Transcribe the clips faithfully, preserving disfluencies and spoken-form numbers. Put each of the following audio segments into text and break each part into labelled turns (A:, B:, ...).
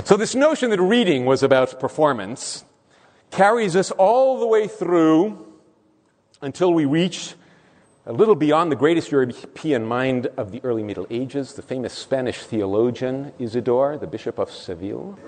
A: So this notion that reading was about performance carries us all the way through until we reach a little beyond the greatest European mind of the early Middle Ages, the famous Spanish theologian Isidore, the Bishop of Seville,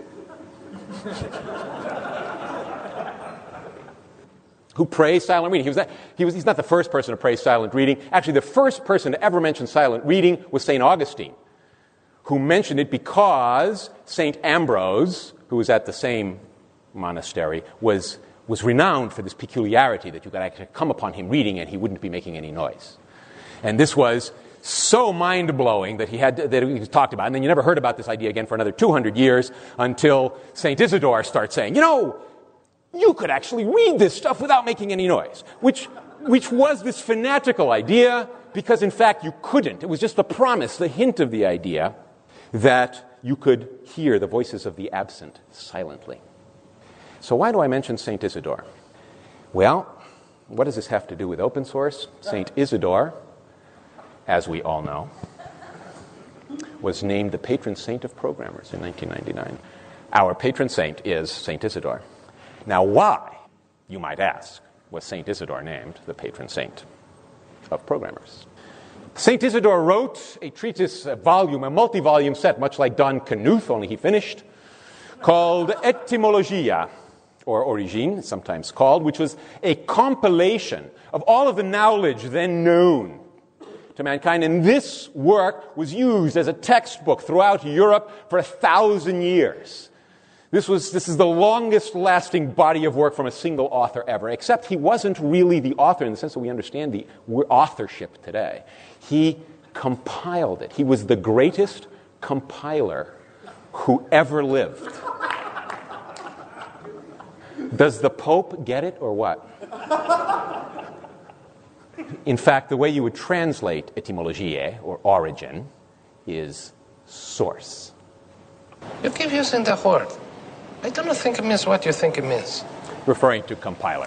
A: who praised silent reading. He was not, he was, he's not the first person to praise silent reading. Actually, the first person to ever mention silent reading was Saint Augustine, who mentioned it because Saint Ambrose, who was at the same monastery, was was renowned for this peculiarity that you could actually come upon him reading and he wouldn't be making any noise. And this was so mind-blowing that he had to, that he talked about. And then you never heard about this idea again for another two hundred years until Saint Isidore starts saying, you know, you could actually read this stuff without making any noise, which which was this fanatical idea because, in fact, you couldn't. It was just the promise, the hint of the idea that you could hear the voices of the absent silently. So why do I mention Saint Isidore? Well, what does this have to do with open source? Saint Isidore, as we all know, was named the patron saint of programmers in nineteen ninety-nine. Our patron saint is Saint Isidore. Now, why, you might ask, was Saint Isidore named the patron saint of programmers? Saint Isidore wrote a treatise, a volume, a multi-volume set, much like Don Knuth, only he finished, called Etymologia, or Origine, sometimes called, which was a compilation of all of the knowledge then known to mankind. And this work was used as a textbook throughout Europe for a thousand years. This was this is the longest-lasting body of work from a single author ever, except he wasn't really the author in the sense that we understand the authorship today. He compiled it. He was the greatest compiler who ever lived. Does the Pope get it or what? In fact, the way you would translate etymologie, or origin, is source.
B: You keep using the word. I don't think it means what you think it means.
A: Referring to compiler.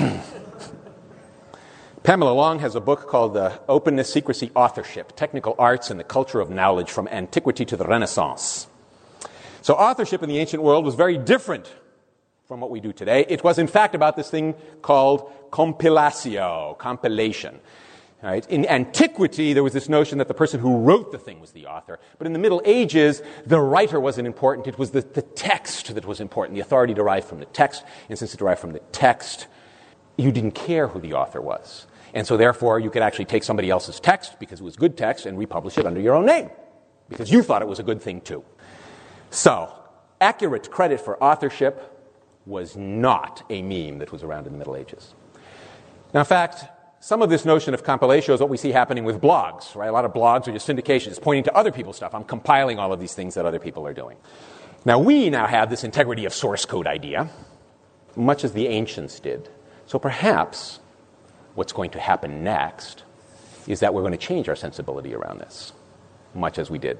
A: Pamela Long has a book called The Openness, Secrecy, Authorship, Technical Arts and the Culture of Knowledge from Antiquity to the Renaissance. So authorship in the ancient world was very different from what we do today. It was, in fact, about this thing called compilatio, compilation. Right? In antiquity, there was this notion that the person who wrote the thing was the author. But in the Middle Ages, the writer wasn't important. It was the, the text that was important. The authority derived from the text. And since it derived from the text, you didn't care who the author was. And so therefore, you could actually take somebody else's text, because it was good text, and republish it under your own name, because you thought it was a good thing too. So, accurate credit for authorship was not a meme that was around in the Middle Ages. Now, in fact, some of this notion of compilation is what we see happening with blogs, right? A lot of blogs are just syndications, pointing to other people's stuff. I'm compiling all of these things that other people are doing. Now, we now have this integrity of source code idea, much as the ancients did. So perhaps what's going to happen next is that we're going to change our sensibility around this, much as we did.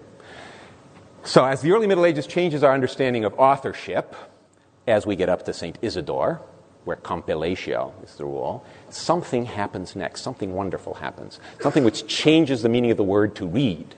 A: So as the early Middle Ages changes our understanding of authorship, as we get up to Saint Isidore, where compilatio is the rule, something happens next. Something wonderful happens. Something which changes the meaning of the word to read.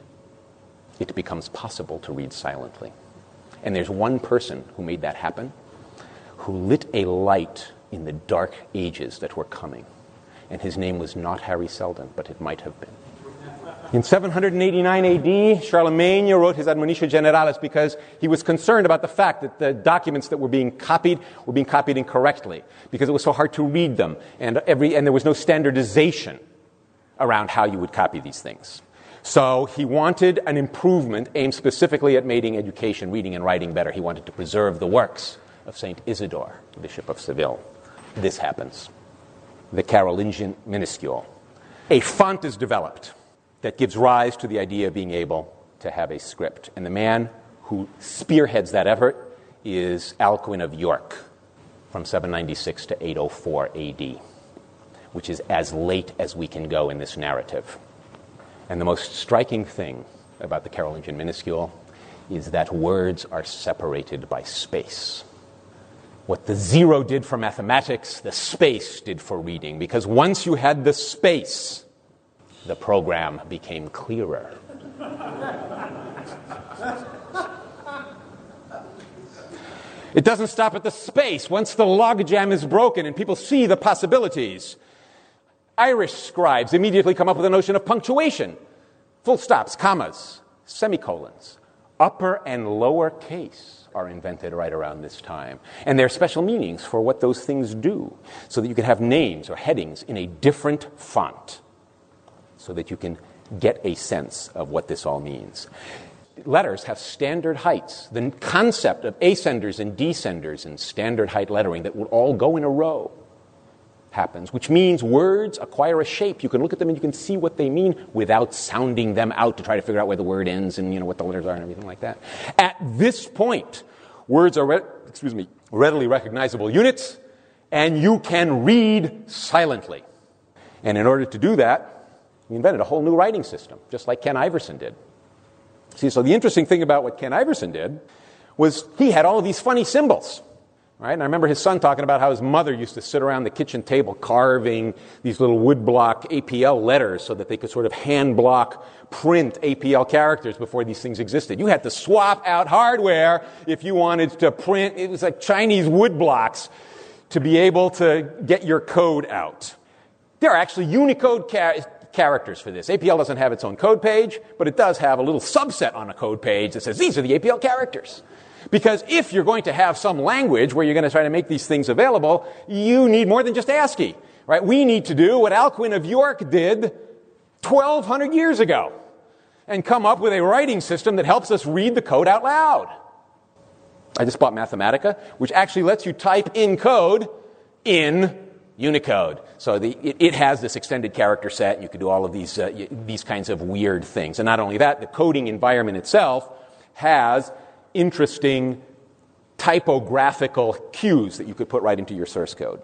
A: It becomes possible to read silently. And there's one person who made that happen, who lit a light in the dark ages that were coming. And his name was not Harry Seldon, but it might have been. In seven eighty-nine A D, Charlemagne wrote his Admonitia Generalis because he was concerned about the fact that the documents that were being copied were being copied incorrectly, because it was so hard to read them, and every and there was no standardization around how you would copy these things. So he wanted an improvement aimed specifically at making education, reading and writing better. He wanted to preserve the works of Saint Isidore, Bishop of Seville. This happens. The Carolingian minuscule. A font is developed that gives rise to the idea of being able to have a script. And the man who spearheads that effort is Alcuin of York from seven ninety-six to eight oh four A D, which is as late as we can go in this narrative. And the most striking thing about the Carolingian minuscule is that words are separated by space. What the zero did for mathematics, the space did for reading, because once you had the space, the program became clearer. It doesn't stop at the space. Once the logjam is broken and people see the possibilities, Irish scribes immediately come up with the notion of punctuation. Full stops, commas, semicolons. Upper and lower case are invented right around this time. And there are special meanings for what those things do, so that you can have names or headings in a different font, so that you can get a sense of what this all means. Letters have standard heights. The concept of ascenders and descenders and standard height lettering that would all go in a row happens, which means words acquire a shape. You can look at them and you can see what they mean without sounding them out to try to figure out where the word ends and, you know, what the letters are and everything like that. At this point, words are re- excuse me, readily recognizable units, and you can read silently. And in order to do that, we invented a whole new writing system, just like Ken Iverson did. See, so the interesting thing about what Ken Iverson did was he had all of these funny symbols. Right? And I remember his son talking about how his mother used to sit around the kitchen table carving these little woodblock A P L letters so that they could sort of hand block print A P L characters before these things existed. You had to swap out hardware if you wanted to print. It was like Chinese woodblocks to be able to get your code out. There are actually Unicode ca- characters for this. A P L doesn't have its own code page, but it does have a little subset on a code page that says these are the A P L characters. Because if you're going to have some language where you're going to try to make these things available, you need more than just ASCII, right? We need to do what Alcuin of York did twelve hundred years ago and come up with a writing system that helps us read the code out loud. I just bought Mathematica, which actually lets you type in code in Unicode. So the, it, it has this extended character set, and you can do all of these, uh, these kinds of weird things. And not only that, the coding environment itself has interesting typographical cues that you could put right into your source code.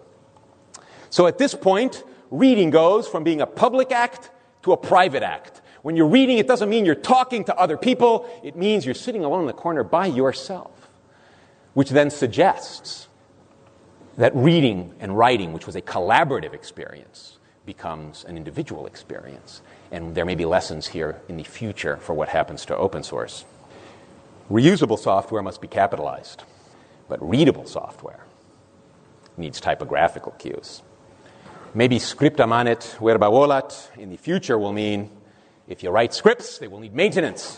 A: So at this point, reading goes from being a public act to a private act. When you're reading, it doesn't mean you're talking to other people. It means you're sitting alone in the corner by yourself, which then suggests that reading and writing, which was a collaborative experience, becomes an individual experience. And there may be lessons here in the future for what happens to open source. Reusable software must be capitalized, but readable software needs typographical cues. Maybe scripta manet verba volat in the future will mean if you write scripts, they will need maintenance.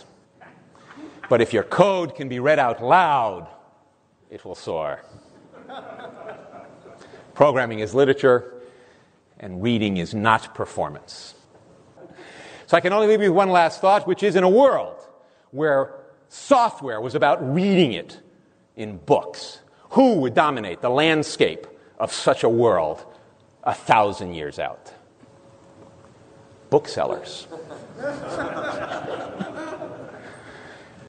A: But if your code can be read out loud, it will soar. Programming is literature, and reading is not performance. So I can only leave you with one last thought, which is in a world where software was about reading it in books, who would dominate the landscape of such a world a thousand years out? Booksellers.